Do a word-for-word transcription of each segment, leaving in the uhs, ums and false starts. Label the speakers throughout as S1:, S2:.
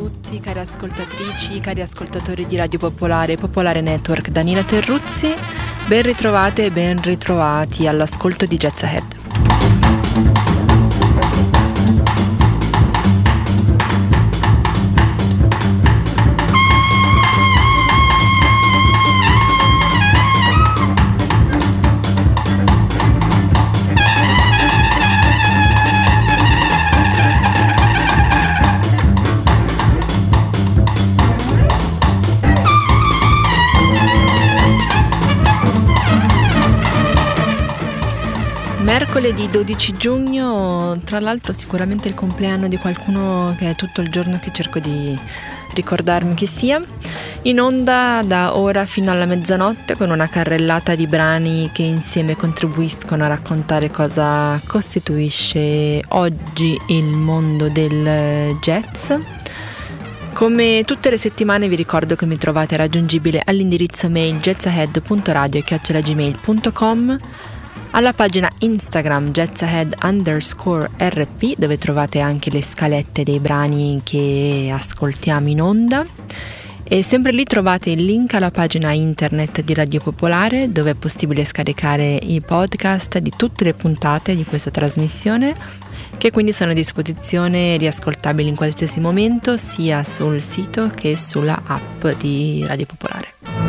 S1: tutti, cari ascoltatrici, cari ascoltatori di Radio Popolare, Popolare Network, da Nina Terruzzi. Ben ritrovate e ben ritrovati all'ascolto di Jazz Ahead. Mercoledì dodici giugno, tra l'altro sicuramente il compleanno di qualcuno che è tutto il giorno che cerco di ricordarmi chi sia, in onda da ora fino alla mezzanotte con una carrellata di brani che insieme contribuiscono a raccontare cosa costituisce oggi il mondo del jazz. Come tutte le settimane vi ricordo che mi trovate raggiungibile all'indirizzo mail jazzahead punto radio chiocciola gmail punto com, alla pagina Instagram jazzahead underscore rp, dove trovate anche le scalette dei brani che ascoltiamo in onda, e sempre lì trovate il link alla pagina internet di Radio Popolare, dove è possibile scaricare i podcast di tutte le puntate di questa trasmissione, che quindi sono a disposizione riascoltabili in qualsiasi momento, sia sul sito che sulla app di Radio Popolare.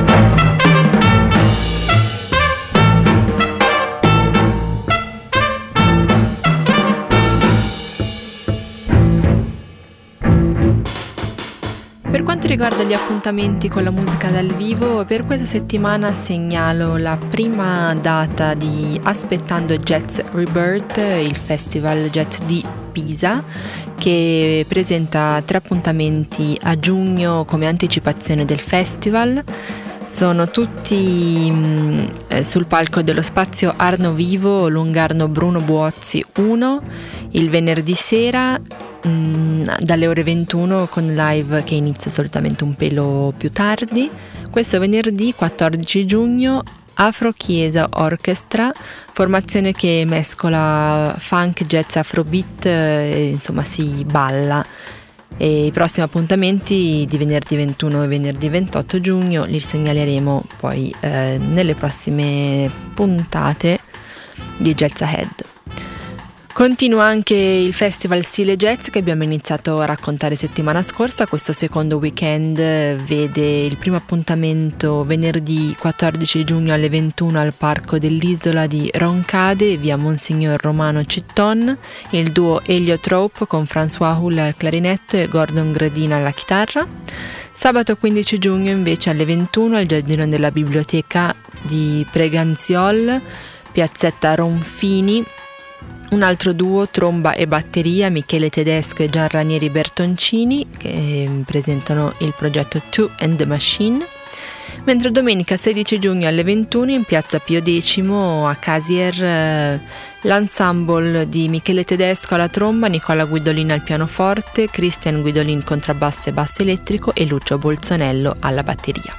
S1: Per quanto riguarda gli appuntamenti con la musica dal vivo, per questa settimana segnalo la prima data di Aspettando Jazz Rebirth, il festival jazz di Pisa, che presenta tre appuntamenti a giugno come anticipazione del festival. Sono tutti mh, eh, sul palco dello spazio Arno Vivo Lungarno Bruno Buozzi uno, il venerdì sera dalle ore ventuno, con live che inizia solitamente un pelo più tardi. Questo venerdì quattordici giugno Afro Chiesa Orchestra, formazione che mescola funk, jazz, afrobeat, e, insomma si balla. E i prossimi appuntamenti di venerdì ventuno e venerdì ventotto giugno li segnaleremo poi eh, nelle prossime puntate di Jazz Ahead. Continua anche il festival Stile Jazz che abbiamo iniziato a raccontare settimana scorsa. Questo secondo weekend vede il primo appuntamento venerdì quattordici giugno alle ventuno al Parco dell'Isola di Roncade, via Monsignor Romano Citton, il duo Heliotrope con François Hull al clarinetto e Gordon Gradina alla chitarra. Sabato quindici giugno invece alle ventuno al Giardino della Biblioteca di Preganziol, piazzetta Ronfini, un altro duo, tromba e batteria, Michele Tedesco e Gian Ranieri Bertoncini, che presentano il progetto Two and the Machine. Mentre domenica sedici giugno alle ventuno in piazza Pio X a Casier, l'ensemble di Michele Tedesco alla tromba, Nicola Guidolin al pianoforte, Christian Guidolin contrabbasso e basso elettrico e Lucio Bolzonello alla batteria.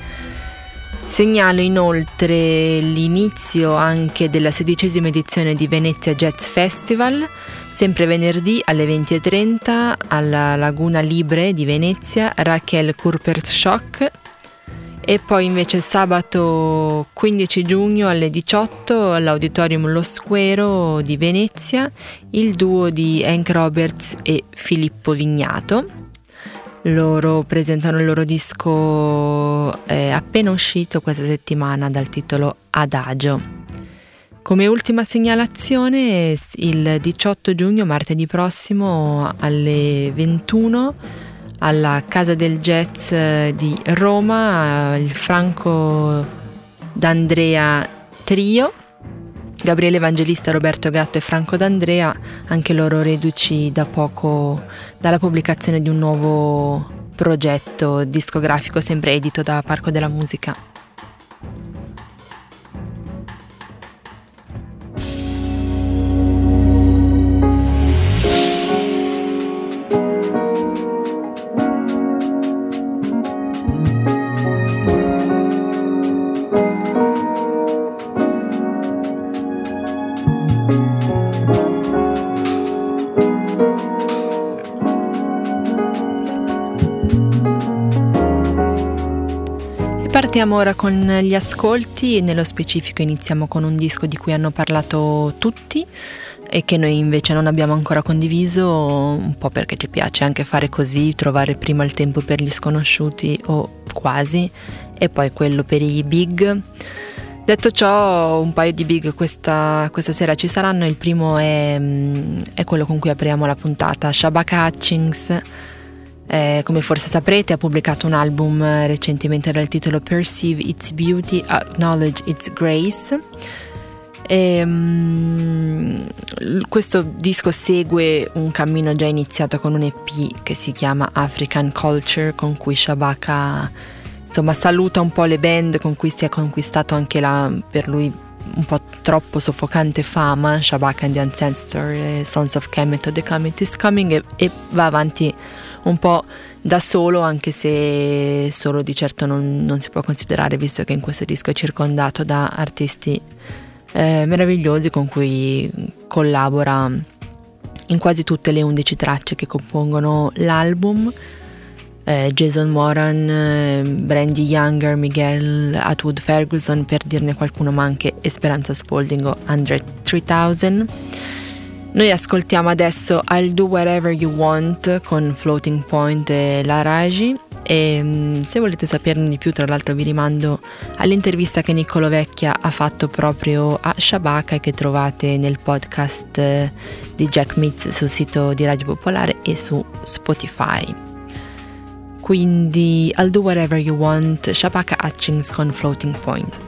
S1: Segnalo inoltre l'inizio anche della sedicesima edizione di Venezia Jazz Festival, sempre venerdì alle venti e trenta alla Laguna Libre di Venezia, Raquel Kurperschock, e poi invece sabato quindici giugno alle diciotto all'Auditorium Lo Squero di Venezia, il duo di Hank Roberts e Filippo Vignato. Loro presentano il loro disco eh, appena uscito questa settimana dal titolo Adagio. Come ultima segnalazione, il diciotto giugno, martedì prossimo, alle ventuno, alla Casa del Jazz di Roma, il Franco D'Andrea Trio, Gabriele Evangelista, Roberto Gatto e Franco D'Andrea, anche loro reduci da poco dalla pubblicazione di un nuovo progetto discografico, sempre edito da Parco della Musica. Ripartiamo ora con gli ascolti e nello specifico iniziamo con un disco di cui hanno parlato tutti e che noi invece non abbiamo ancora condiviso, un po' perché ci piace anche fare così, trovare prima il tempo per gli sconosciuti o quasi e poi quello per i big. Detto ciò, un paio di big questa, questa sera ci saranno. Il primo è, è quello con cui apriamo la puntata, Shabaka Hutchings. Eh, come forse saprete, ha pubblicato un album recentemente dal titolo Perceive Its Beauty, Acknowledge Its Grace. E, um, questo disco segue un cammino già iniziato con un E P che si chiama African Culture, con cui Shabaka insomma saluta un po' le band con cui si è conquistato anche la, per lui, un po' troppo soffocante fama, Shabaka and the Ancestor, e Sons of Kemet, The Comet is Coming, e, e va avanti un po' da solo, anche se solo di certo non, non si può considerare, visto che in questo disco è circondato da artisti eh, meravigliosi con cui collabora in quasi tutte le undici tracce che compongono l'album. eh, Jason Moran, eh, Brandy Younger, Miguel Atwood Ferguson, per dirne qualcuno, ma anche Esperanza Spalding o Andre tremila. Noi ascoltiamo adesso I'll Do Whatever You Want con Floating Point e La Raji, e se volete saperne di più, tra l'altro vi rimando all'intervista che Niccolo Vecchia ha fatto proprio a Shabaka e che trovate nel podcast di Jack Mitz sul sito di Radio Popolare e su Spotify. Quindi I'll Do Whatever You Want, Shabaka Hutchings con Floating Point.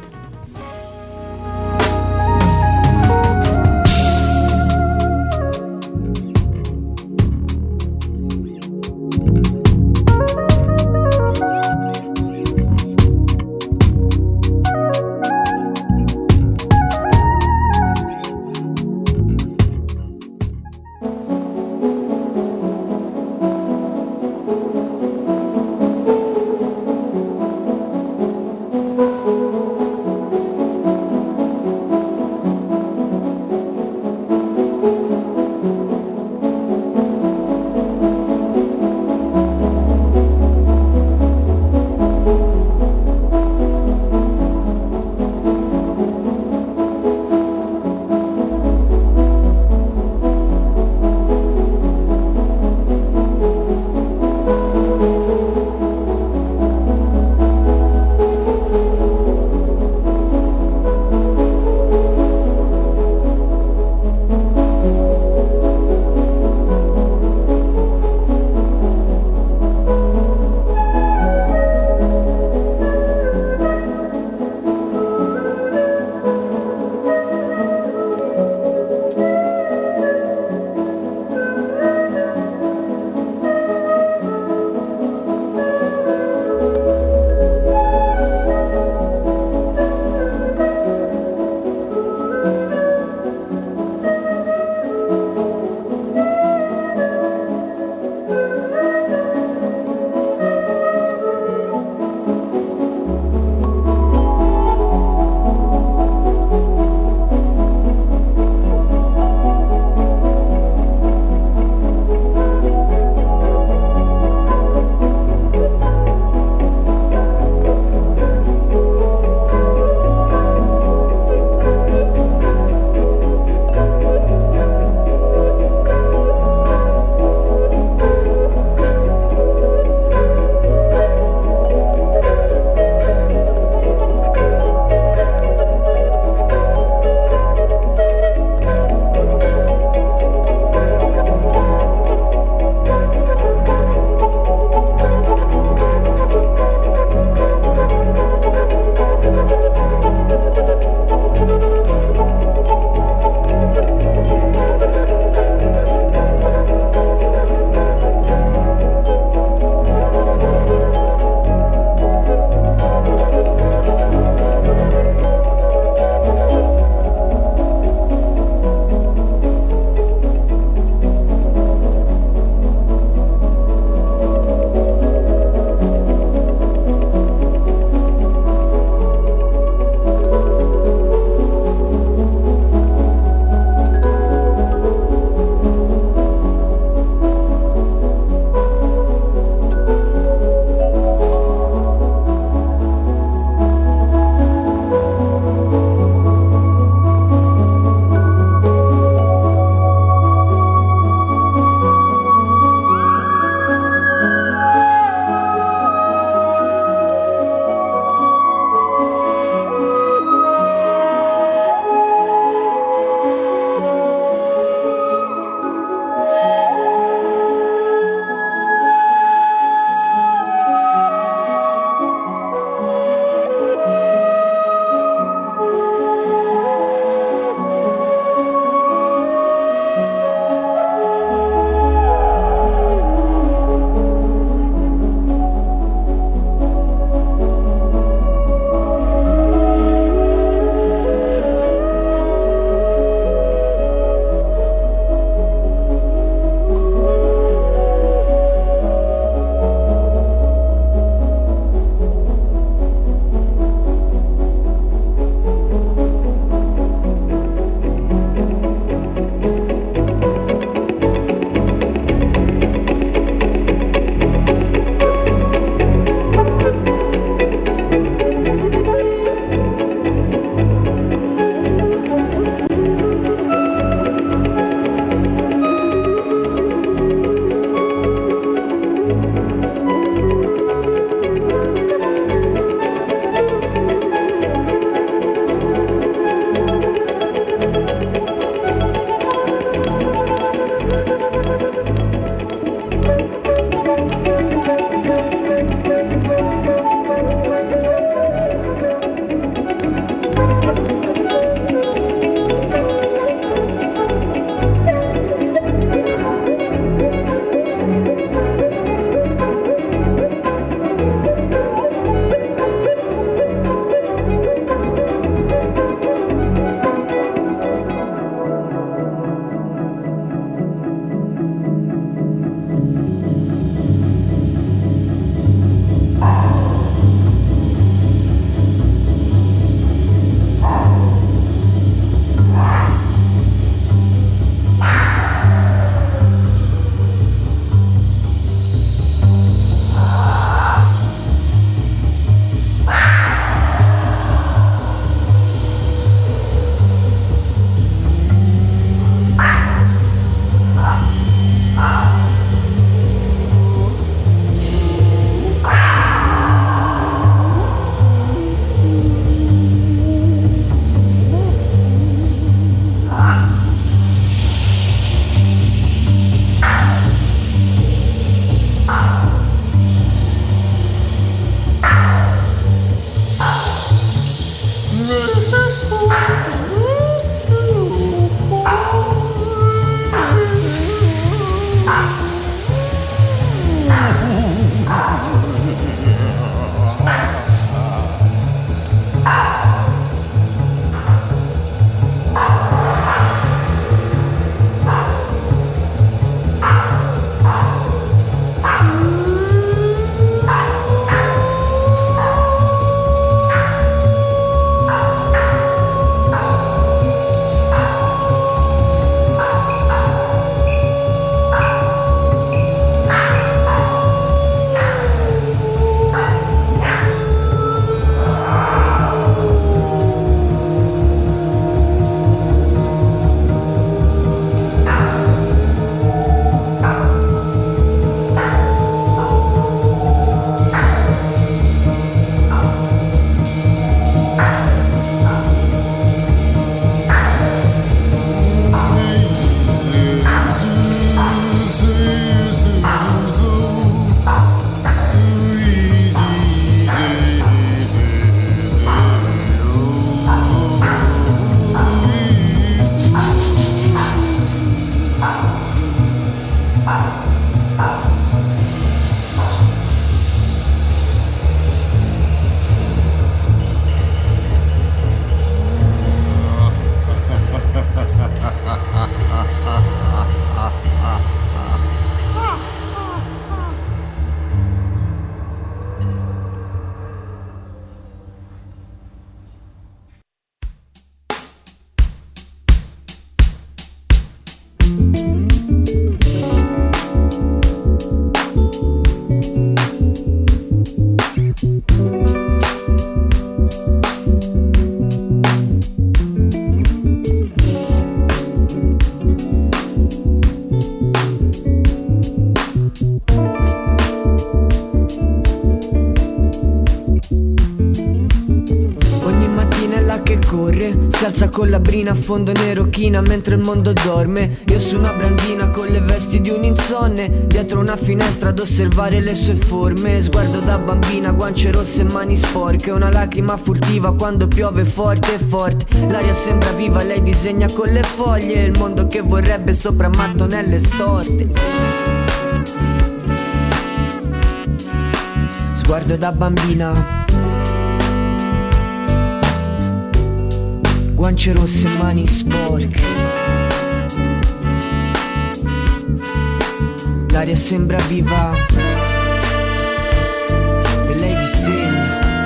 S2: alza con la brina a fondo nero china mentre il mondo dorme. Io su una brandina con le vesti di un insonne, dietro una finestra ad osservare le sue forme. Sguardo da bambina, guance rosse e mani sporche, una lacrima furtiva quando piove forte forte. L'aria sembra viva, lei disegna con le foglie il mondo che vorrebbe sopra mattonelle storte. Sguardo da bambina, guance rosse e mani sporche. L'aria sembra viva e lei disegna.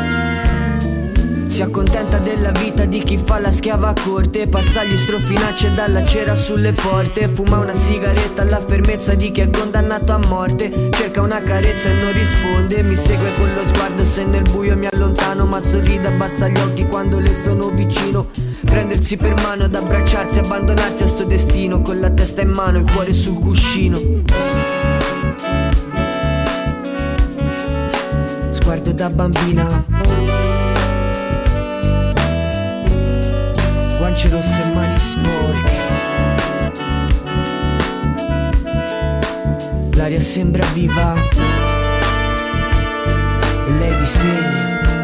S2: Si accontenta della vita di chi fa la schiava a corte, passa gli strofinacci e dalla cera sulle porte. Fuma una sigaretta alla fermezza di chi è condannato a morte. Cerca una carezza e non risponde, mi segue con lo sguardo se nel buio mi allontano, ma sorride, abbassa gli occhi quando le sono vicino. Prendersi per mano ad abbracciarsi, abbandonarsi a sto destino, con la testa in mano e il cuore sul cuscino. Sguardo da bambina, guance rosse e mani sporche. L'aria sembra viva e lei disegna.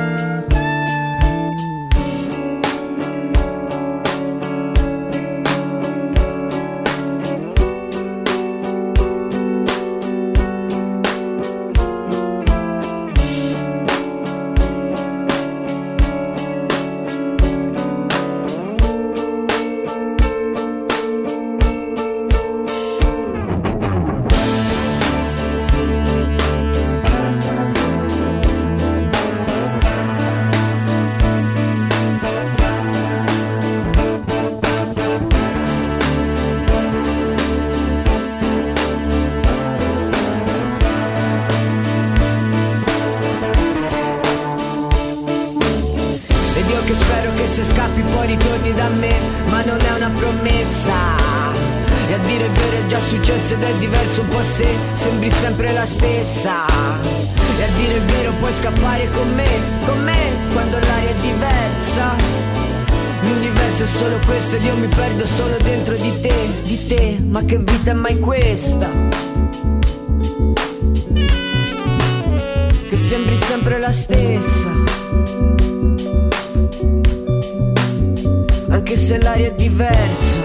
S2: Se scappi poi ritorni da me, ma non è una promessa. E a dire il vero è già successo ed è diverso un po' se sembri sempre la stessa. E a dire il vero puoi scappare con me, con me, quando l'aria è diversa. L'universo è solo questo ed io mi perdo solo dentro di te, di te. Ma che vita è mai questa? Che sembri sempre la stessa, anche se l'aria è diversa.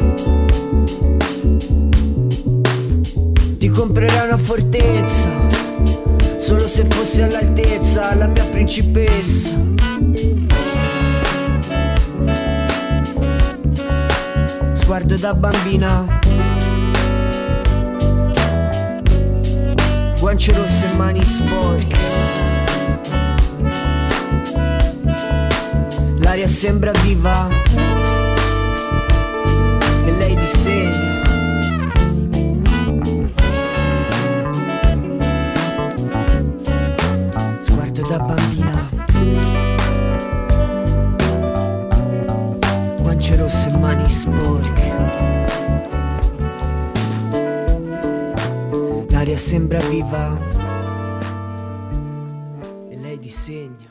S2: Ti comprerei una fortezza, solo se fossi all'altezza, la mia principessa. Sguardo da bambina, guance rosse e mani sporche. L'aria sembra viva e lei disegna. Sguardo da bambina, guance rosse e mani sporche. L'aria sembra viva e lei disegna.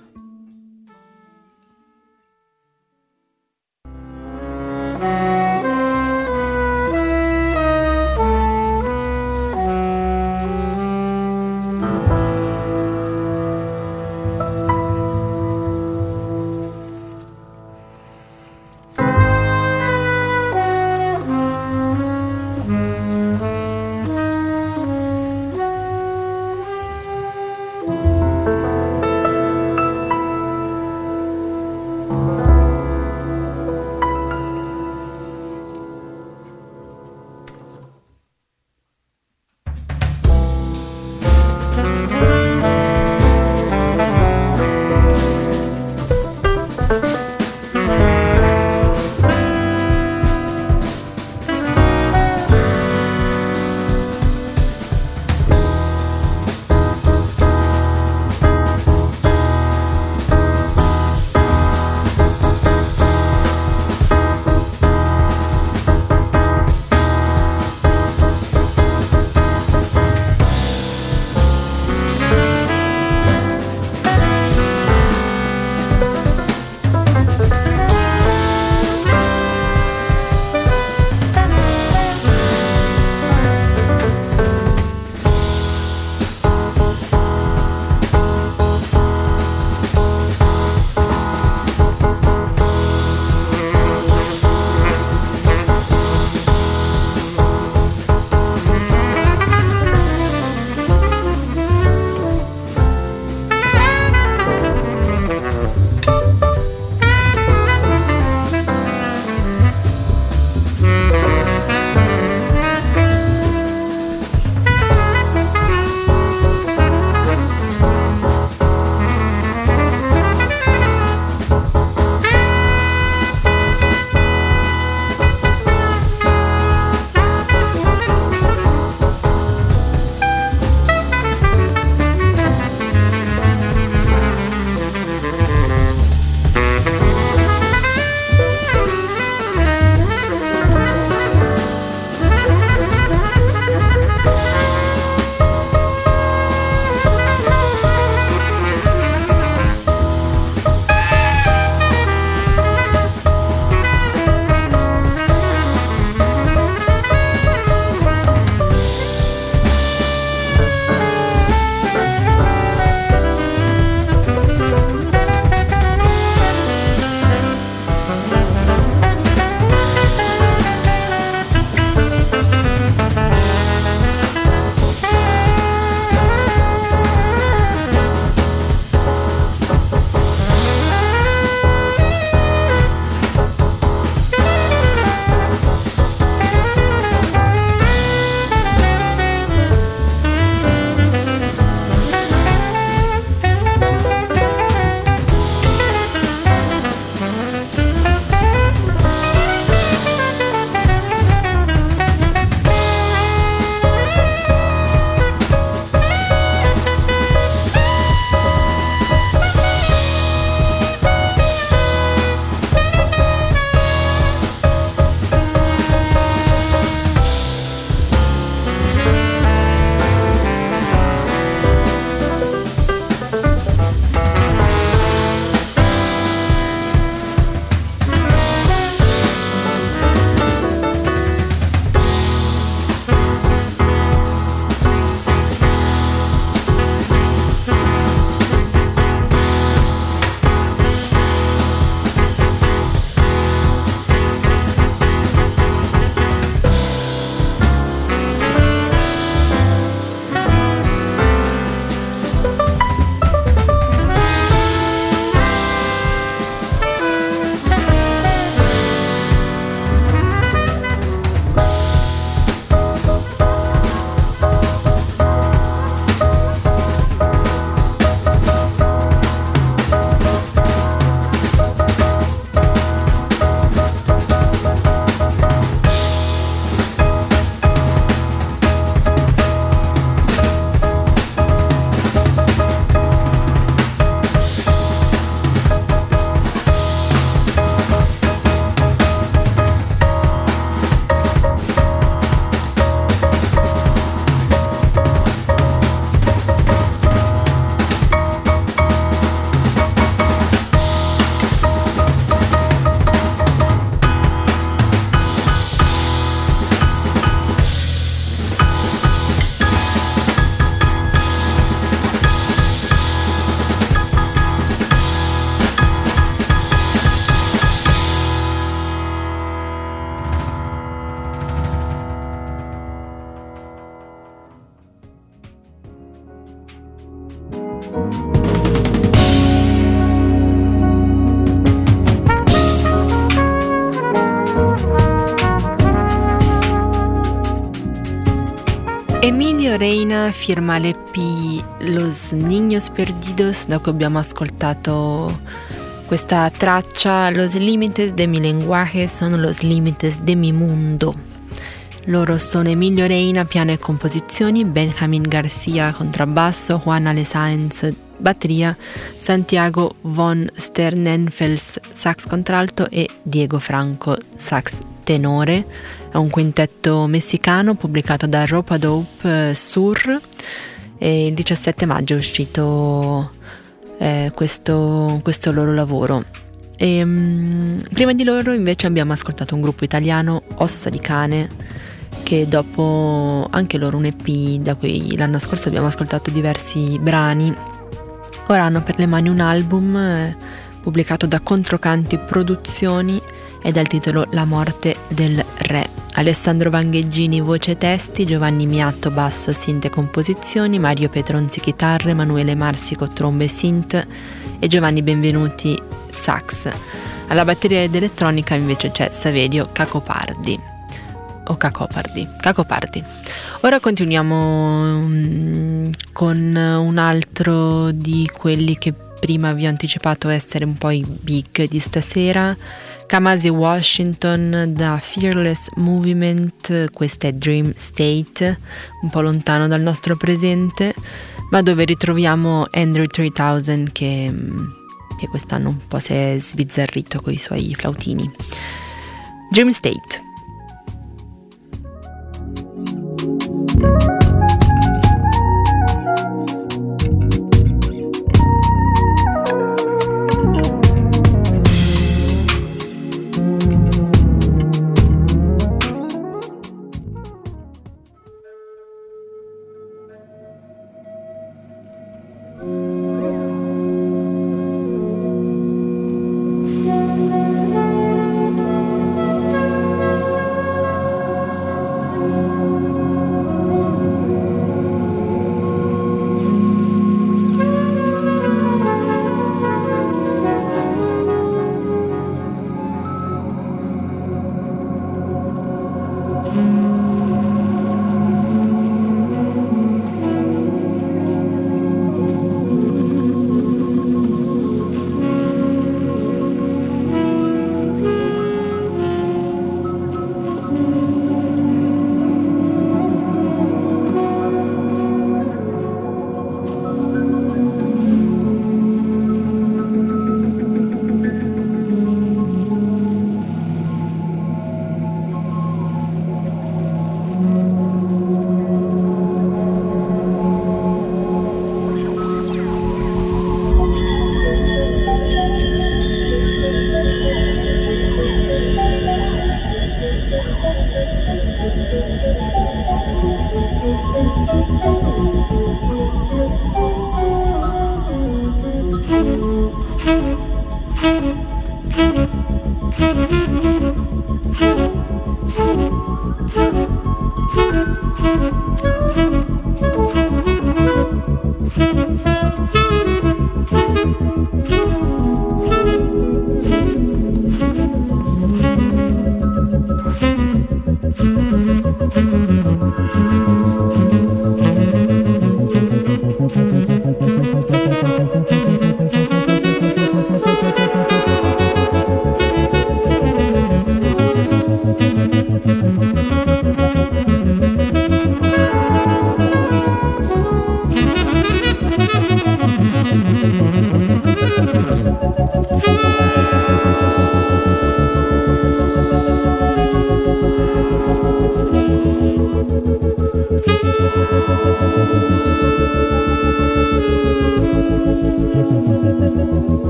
S1: Reina firma l'E P Los Niños Perdidos, da cui abbiamo ascoltato questa traccia. Los límites de mi lenguaje sono los límites de mi mundo. Loro sono Emilio Reina, piano e composizioni, Benjamin Garcia, contrabbasso, Juan Ale Sáenz, batteria, Santiago von Sternenfels, sax contralto e Diego Franco, sax tenore. È un quintetto messicano pubblicato da Ropa Dope Sur, e il diciassette maggio è uscito eh, questo, questo loro lavoro. E, um, prima di loro invece abbiamo ascoltato un gruppo italiano, Ossa di Cane, che dopo anche loro un E P da cui l'anno scorso abbiamo ascoltato diversi brani, ora hanno per le mani un album eh, pubblicato da Controcanti Produzioni e dal titolo La morte del re. Alessandro Vangheggini voce e testi, Giovanni Miatto basso, synth e composizioni, Mario Petronzi chitarre, Emanuele Marsico trombe e synth e Giovanni Benvenuti sax. Alla batteria ed elettronica invece c'è Saverio Cacopardi o Cacopardi Cacopardi. Ora continuiamo um, con un altro di quelli che prima vi ho anticipato essere un po' i big di stasera, Kamasi Washington da Fearless Movement. Questa è Dream State, un po' lontano dal nostro presente, ma dove ritroviamo Andrew tremila che, che quest'anno un po' si è sbizzarrito con i suoi flautini. Dream State.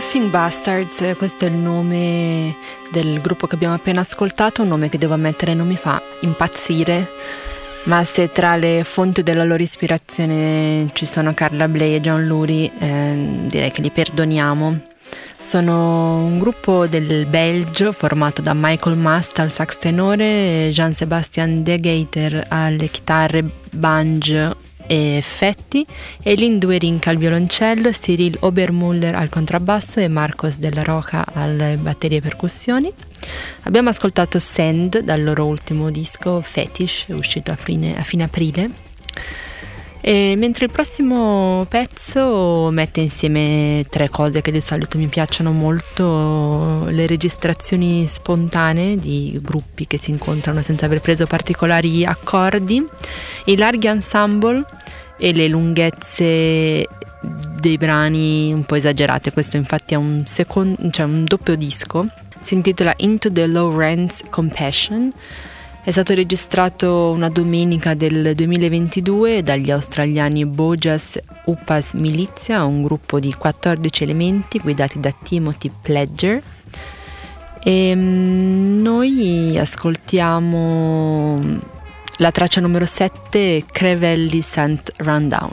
S1: Laughing Bastards, questo è il nome del gruppo che abbiamo appena ascoltato, un nome che devo ammettere non mi fa impazzire, ma se tra le fonti della loro ispirazione ci sono Carla Bley e John Lurie, eh, direi che li perdoniamo. Sono un gruppo del Belgio formato da Michael Mast al sax tenore, Jean-Sébastien Degeiter alle chitarre, banjo e effetti, Elin Duerink al violoncello, Cyril Obermuller al contrabbasso e Marcos Della Roca alle batterie e percussioni. Abbiamo ascoltato Sand dal loro ultimo disco Fetish, uscito a fine, a fine aprile, e mentre il prossimo pezzo mette insieme tre cose che di solito mi piacciono molto: le registrazioni spontanee di gruppi che si incontrano senza aver preso particolari accordi, i larghi ensemble e le lunghezze dei brani un po' esagerate. Questo infatti è un, secondo, cioè un doppio disco, si intitola Into the Lowrance Compassion. È stato registrato una domenica del duemilaventidue dagli australiani Bojas Upas Militia, un gruppo di quattordici elementi guidati da Timothy Pledger. E noi ascoltiamo la traccia numero sette, Crevelli Sant Rundown.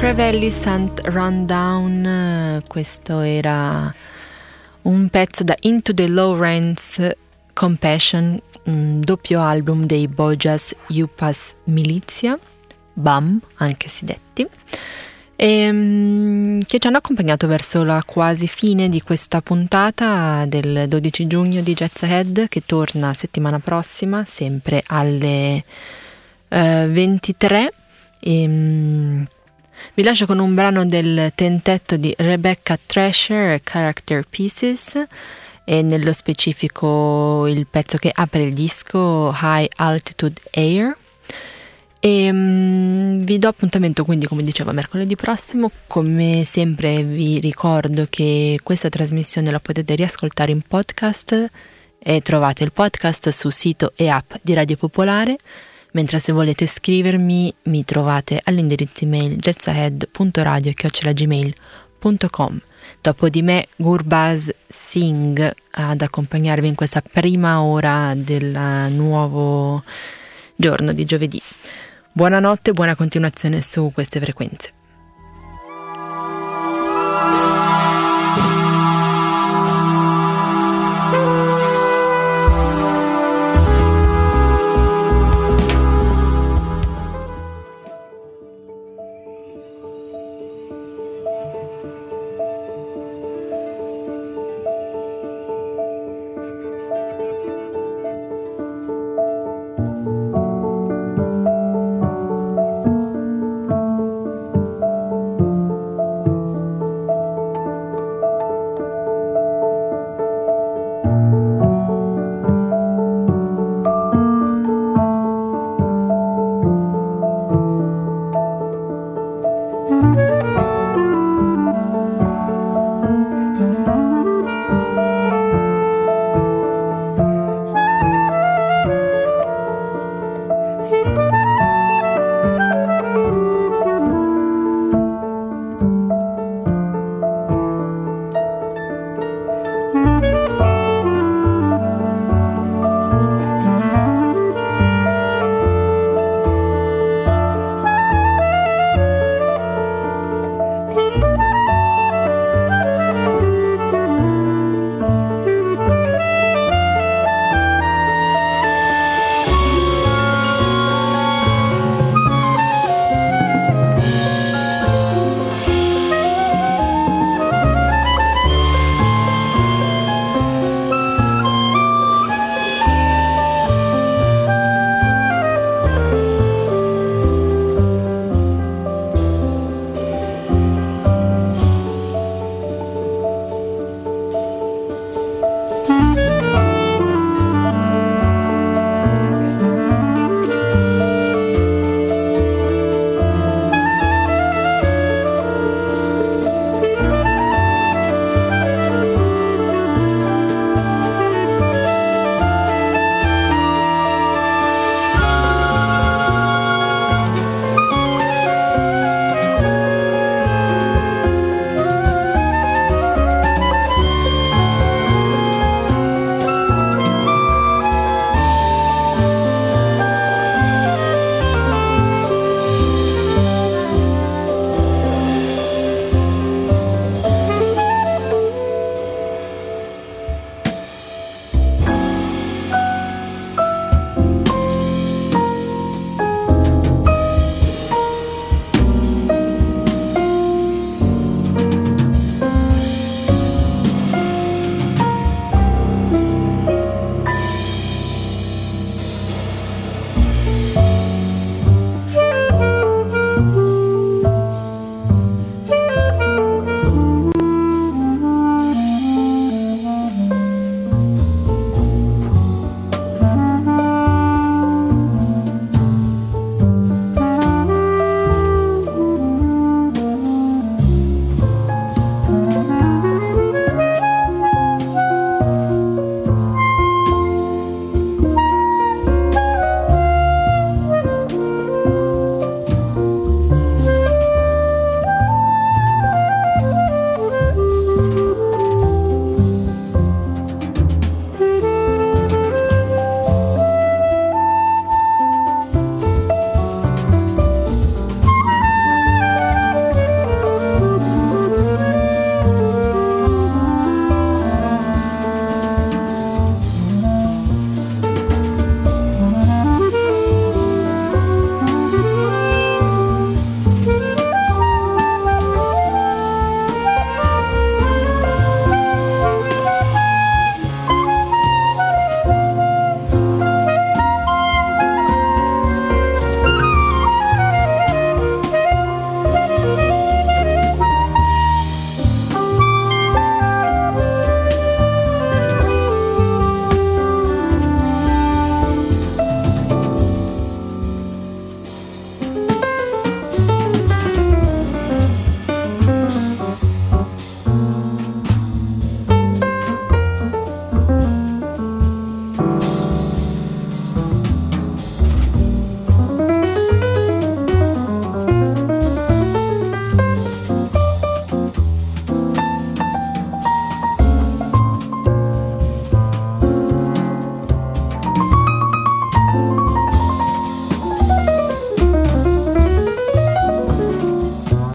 S1: Crevelli Sant Rundown, questo era un pezzo da Into the Lowlands Compassion, un doppio album dei Bojas Yupas Militia, B A M anche si detti, e, che ci hanno accompagnato verso la quasi fine di questa puntata del dodici giugno di Jazz Ahead, che torna settimana prossima sempre alle uh, ventitré. E, um, vi lascio con un brano del tentetto di Rebecca Thrasher, Character Pieces, e nello specifico il pezzo che apre il disco, High Altitude Air. E um, vi do appuntamento quindi, come dicevo, mercoledì prossimo. Come sempre vi ricordo che questa trasmissione la potete riascoltare in podcast e trovate il podcast su sito e app di Radio Popolare, mentre se volete scrivermi mi trovate all'indirizzo email jazzahead punto radio chiocciola gmail punto com. Dopo di me Gurbaz Singh ad accompagnarvi in questa prima ora del nuovo giorno di giovedì. Buonanotte e buona continuazione su queste frequenze.